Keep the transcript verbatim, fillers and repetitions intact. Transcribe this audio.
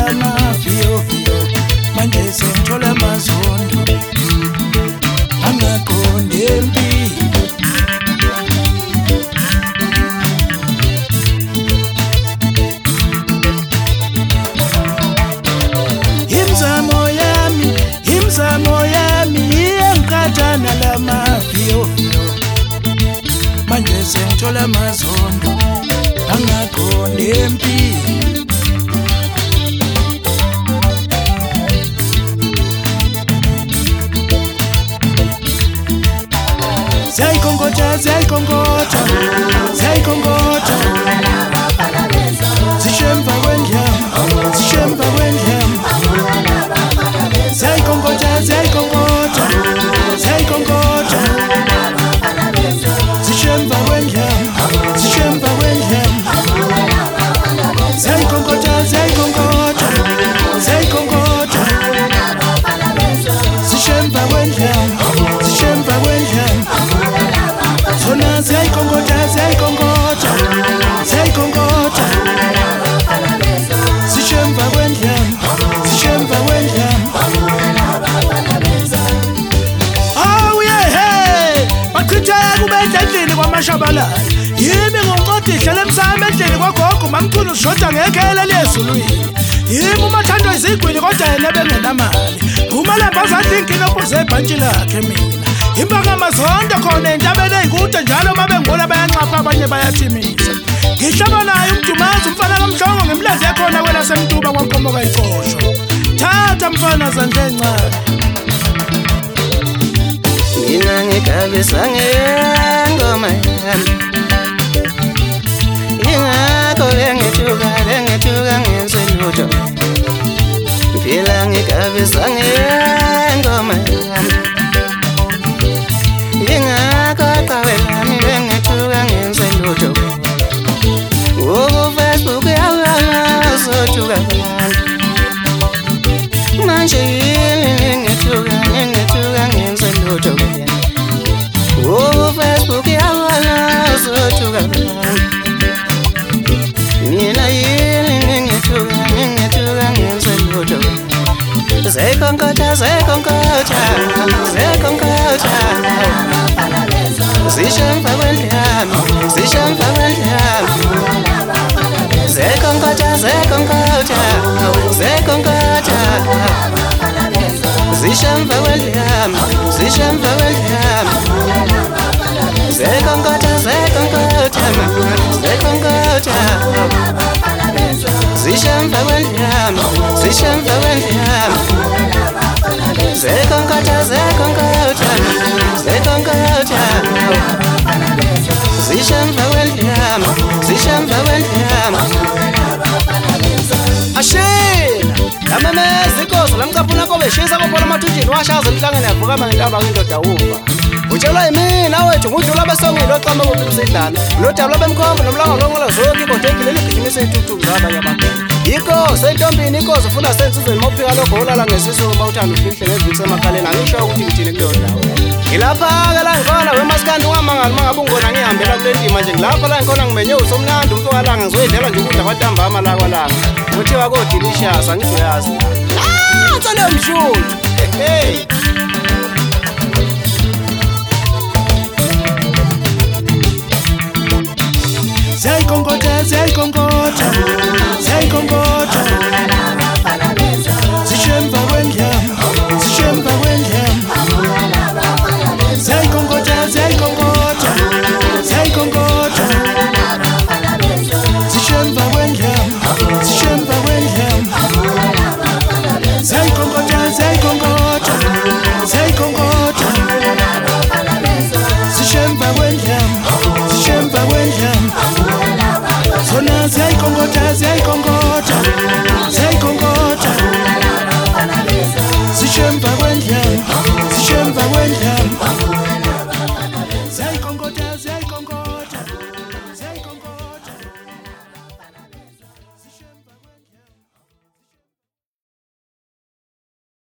lamafiyofiyo manje sengithola amazondo angaqondi empilo. Imzamo yami, imzamo yami iyangiqathana lamafiyofiyo manje sengithola amazondo angaqondi empilo. Ziyayikhonkotha, ziyayikhonkotha, ziyayikhonkotha, zisho emva kwendlama, zisho emva kwendlama. Ziyayikhonkotha, ziyayikhonkotha, ziyayikhonkotha, zisho emva kwendlama, zisho emva kwendlama. Ziyayikhonkotha, ziyayikhonkotha, ziyayikhonkotha, zisho emva kwendlama, zisho emva kwendlama. Zona ziyayikhonkotha, ziyayikhonkotha, ziyayikhonkotha, zisho emva kwendlama, zisho emva kwendlama. Oh yeah, hey, bachitheka kube endlini kwamashabalala. Yimi ngumqodisha lemsamo endlini kwagogo mamkhulu ushoda ngekhela lezulwini. Yimi umathando izigwili kodwa yena bengenamali. Umalamba azadinki nobuze ebhantshi lakhe mina. Impaka amazondo khona entabeni eyikude njalo mabengibona bayanxapha abanye bayathimisa. Ngihlaba naye umdumazi umfana kamhlongo ngemlazi yakhona kwela semtuba kwaNkomo kayiqoshwa. Thatha mfana zandle encane. Mina ngikabisa ngengoma yami. Ingakho lengithuka lengithuka ngenze lutho. Phela ngikabisa ngengoma yami. Ingakho qawelami bengithuka ngenze lutho. Ngoku Facebook yawazothuka manje yini ngithuka ngithuka ngenze lutho. Ngoku Facebook yawazothuka mina yini ngithuka ngithuka ngenze lutho. Ziyayikhonkotha, ziyayikhonkotha, ziyayikhonkotha, zisho emva kwendlama, zisho emva kwendlama. Ziyayikhonkotha, ziyayikhonkotha, ziyayikhonkotha, zisho emva kwendlama, zisho emva kwendlama. Ziyayikhonkotha, ziyayikhonkotha, ziyayikhonkotha, zisho emva kwendlama, zisho emva kwendlama. Ziyayikhonkotha, ziyayikhonkotha, ziyayikhonkotha, zisho emva kwendlama, zisho emva kwendlama. Ashina lamemeza inkosi lamcaphuna kobe shisa kophola amathunjini washaza emhlangene yavuka mangentaba kwindoda ufa. Utshelwa yimina wethu ngudlula besongile oqamba kuphisidlana. Lodaba lobemkhombo nomlanga longola zonke kodekile ligijimise ithuthuku zabanye abantu. Yiko sentombini inkosi ufuna sensizweni mawuphika lokho ulala ngesiso uma uthanda ufihle ngeviki semakhaleni angisho ukuthi ngithini kuleyo ndawo. Ngilapha ke la ngikona wemaskandi wamangali mangabe ungona ngihambela kule ndima nje ngilapha la ngikona ngimenye usomnandi umuntu walanga ngizoyidlela nje ukudla kwatambama la kwalanga. Kuthiwa ko delicious angizoyazi. Ah, tsale mshulu. Hey. Ziyayikhonkotha, ziyayikhonkotha, ziyayikhonkotha.